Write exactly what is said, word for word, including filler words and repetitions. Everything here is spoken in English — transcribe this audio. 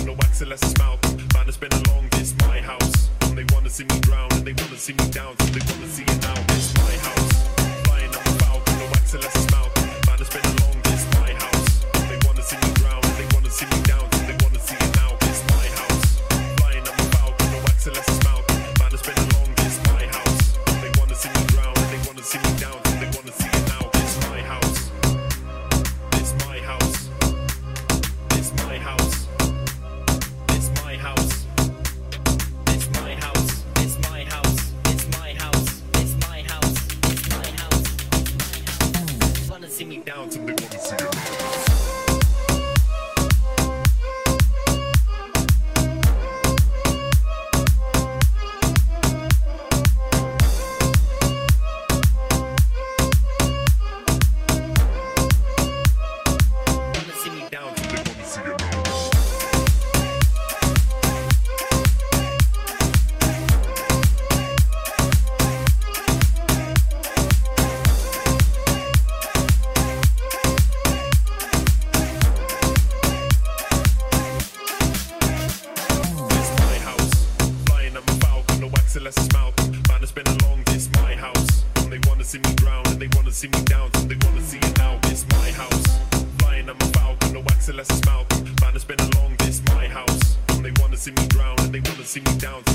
no wax unless it's mouth. Man, it's been along, this my house. They wanna see me drown and they wanna see me down, so they wanna see it now. It's my house. Flying on the falcon, no wax unless it's mouth. Man, it's been along, this my house. They wanna see me drown and they wanna see me down, so they wanna see it now. It's my house. Flying on the falcon, no wax unless it's mouth. Man, it's been along, this my house. They wanna see me drown and they wanna see me down, so they wanna see it now. It's my house. It's my house. It's my house. It's my house. It's my house. It's my house. It's my house. It's my house. It's my house. Wanna see me down, so they wanna see it now. Unless it's mouth, man, it's been along, this my house. They wanna see me drown and they wanna see me down, so they wanna see it now. It's my house. Flying on my falcon, no wax unless it's mouth. Man, it's been along, this my house. They wanna see me drown and they wanna see me down,